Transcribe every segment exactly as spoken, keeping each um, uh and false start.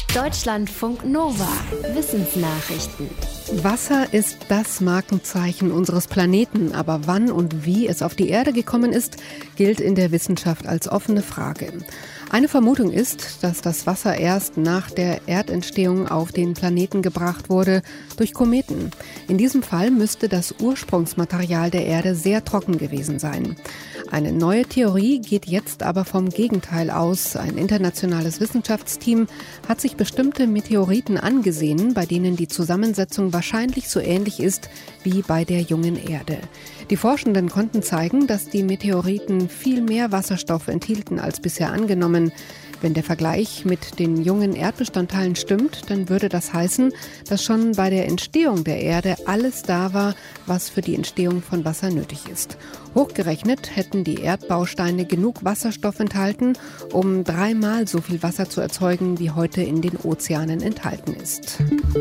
Deutschlandfunk Nova. Wissensnachrichten. Wasser ist das Markenzeichen unseres Planeten, aber wann und wie es auf die Erde gekommen ist, gilt in der Wissenschaft als offene Frage. Eine Vermutung ist, dass das Wasser erst nach der Erdentstehung auf den Planeten gebracht wurde durch Kometen. In diesem Fall müsste das Ursprungsmaterial der Erde sehr trocken gewesen sein. Eine neue Theorie geht jetzt aber vom Gegenteil aus. Ein internationales Wissenschaftsteam hat sich bestimmte Meteoriten angesehen, bei denen die Zusammensetzung wahrscheinlich so ähnlich ist wie bei der jungen Erde. Die Forschenden konnten zeigen, dass die Meteoriten viel mehr Wasserstoff enthielten als bisher angenommen. Wenn der Vergleich mit den jungen Erdbestandteilen stimmt, dann würde das heißen, dass schon bei der Entstehung der Erde alles da war, was für die Entstehung von Wasser nötig ist. Hochgerechnet hätten die Erdbausteine genug Wasserstoff enthalten, um dreimal so viel Wasser zu erzeugen, wie heute in den Ozeanen enthalten ist.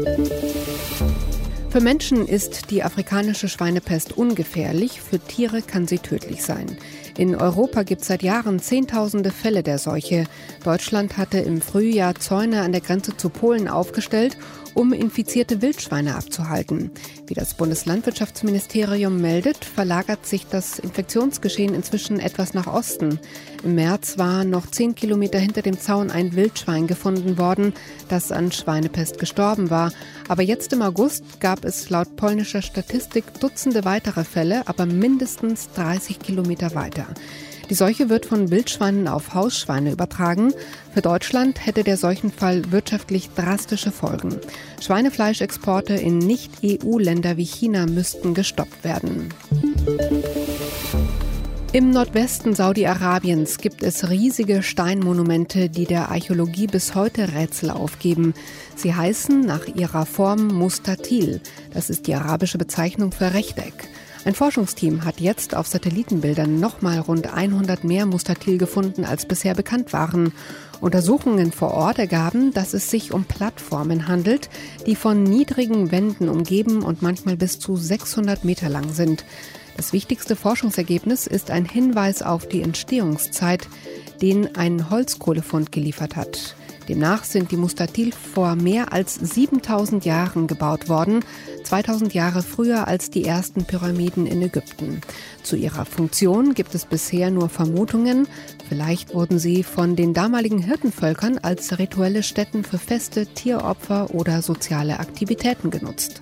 Für Menschen ist die afrikanische Schweinepest ungefährlich, für Tiere kann sie tödlich sein. In Europa gibt es seit Jahren Zehntausende Fälle der Seuche. Deutschland hatte im Frühjahr Zäune an der Grenze zu Polen aufgestellt, um infizierte Wildschweine abzuhalten. Wie das Bundeslandwirtschaftsministerium meldet, verlagert sich das Infektionsgeschehen inzwischen etwas nach Osten. Im März war noch zehn Kilometer hinter dem Zaun ein Wildschwein gefunden worden, das an Schweinepest gestorben war. Aber jetzt im August gab es laut polnischer Statistik Dutzende weitere Fälle, aber mindestens dreißig Kilometer weiter. Die Seuche wird von Wildschweinen auf Hausschweine übertragen. Für Deutschland hätte der Seuchenfall wirtschaftlich drastische Folgen. Schweinefleischexporte in Nicht-E U-Länder wie China müssten gestoppt werden. Im Nordwesten Saudi-Arabiens gibt es riesige Steinmonumente, die der Archäologie bis heute Rätsel aufgeben. Sie heißen nach ihrer Form Mustatil. Das ist die arabische Bezeichnung für Rechteck. Ein Forschungsteam hat jetzt auf Satellitenbildern nochmal rund hundert mehr Mustatil gefunden, als bisher bekannt waren. Untersuchungen vor Ort ergaben, dass es sich um Plattformen handelt, die von niedrigen Wänden umgeben und manchmal bis zu sechshundert Meter lang sind. Das wichtigste Forschungsergebnis ist ein Hinweis auf die Entstehungszeit, den ein Holzkohlefund geliefert hat. Demnach sind die Mustatil vor mehr als siebentausend Jahren gebaut worden, zweitausend Jahre früher als die ersten Pyramiden in Ägypten. Zu ihrer Funktion gibt es bisher nur Vermutungen. Vielleicht wurden sie von den damaligen Hirtenvölkern als rituelle Stätten für Feste, Tieropfer oder soziale Aktivitäten genutzt.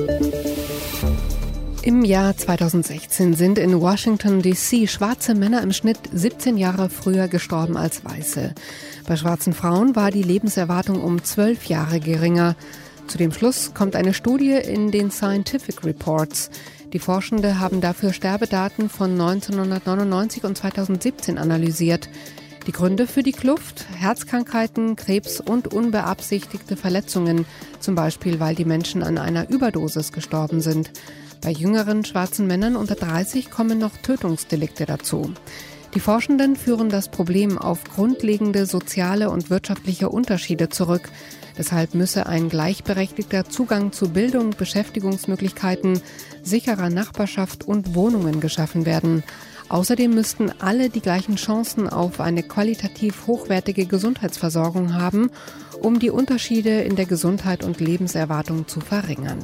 Im Jahr zweitausendsechzehn sind in Washington D C schwarze Männer im Schnitt siebzehn Jahre früher gestorben als Weiße. Bei schwarzen Frauen war die Lebenserwartung um zwölf Jahre geringer. Zu dem Schluss kommt eine Studie in den Scientific Reports. Die Forschende haben dafür Sterbedaten von neunzehnhundertneunundneunzig und zweitausendsiebzehn analysiert. Die Gründe für die Kluft: Herzkrankheiten, Krebs und unbeabsichtigte Verletzungen, zum Beispiel weil die Menschen an einer Überdosis gestorben sind. Bei jüngeren schwarzen Männern unter dreißig kommen noch Tötungsdelikte dazu. Die Forschenden führen das Problem auf grundlegende soziale und wirtschaftliche Unterschiede zurück. Deshalb müsse ein gleichberechtigter Zugang zu Bildung, Beschäftigungsmöglichkeiten, sicherer Nachbarschaft und Wohnungen geschaffen werden. Außerdem müssten alle die gleichen Chancen auf eine qualitativ hochwertige Gesundheitsversorgung haben, um die Unterschiede in der Gesundheit und Lebenserwartung zu verringern.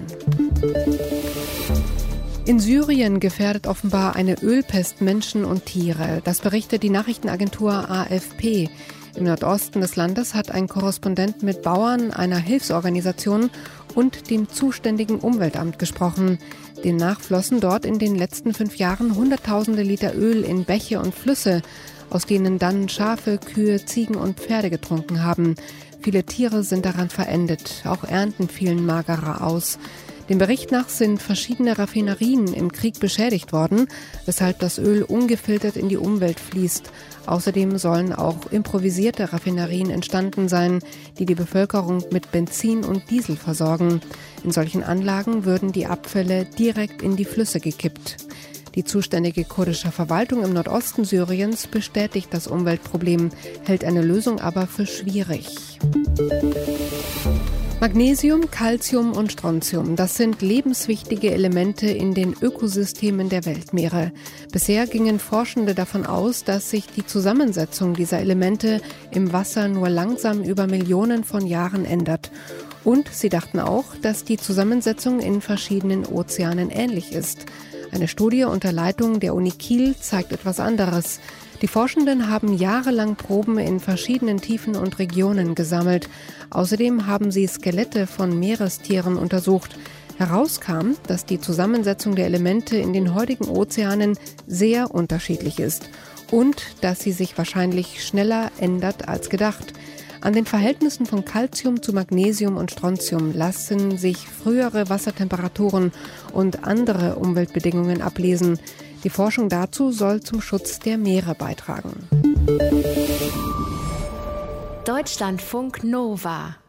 In Syrien gefährdet offenbar eine Ölpest Menschen und Tiere. Das berichtet die Nachrichtenagentur A F P. Im Nordosten des Landes hat ein Korrespondent mit Bauern, einer Hilfsorganisation und dem zuständigen Umweltamt gesprochen. Demnach flossen dort in den letzten fünf Jahren Hunderttausende Liter Öl in Bäche und Flüsse, aus denen dann Schafe, Kühe, Ziegen und Pferde getrunken haben. Viele Tiere sind daran verendet. Auch Ernten fielen magerer aus. Dem Bericht nach sind verschiedene Raffinerien im Krieg beschädigt worden, weshalb das Öl ungefiltert in die Umwelt fließt. Außerdem sollen auch improvisierte Raffinerien entstanden sein, die die Bevölkerung mit Benzin und Diesel versorgen. In solchen Anlagen würden die Abfälle direkt in die Flüsse gekippt. Die zuständige kurdische Verwaltung im Nordosten Syriens bestätigt das Umweltproblem, hält eine Lösung aber für schwierig. Magnesium, Calcium und Strontium, das sind lebenswichtige Elemente in den Ökosystemen der Weltmeere. Bisher gingen Forschende davon aus, dass sich die Zusammensetzung dieser Elemente im Wasser nur langsam über Millionen von Jahren ändert. Und sie dachten auch, dass die Zusammensetzung in verschiedenen Ozeanen ähnlich ist. Eine Studie unter Leitung der Uni Kiel zeigt etwas anderes. Die Forschenden haben jahrelang Proben in verschiedenen Tiefen und Regionen gesammelt. Außerdem haben sie Skelette von Meerestieren untersucht. Herauskam, dass die Zusammensetzung der Elemente in den heutigen Ozeanen sehr unterschiedlich ist und dass sie sich wahrscheinlich schneller ändert als gedacht. An den Verhältnissen von Calcium zu Magnesium und Strontium lassen sich frühere Wassertemperaturen und andere Umweltbedingungen ablesen. Die Forschung dazu soll zum Schutz der Meere beitragen. Deutschlandfunk Nova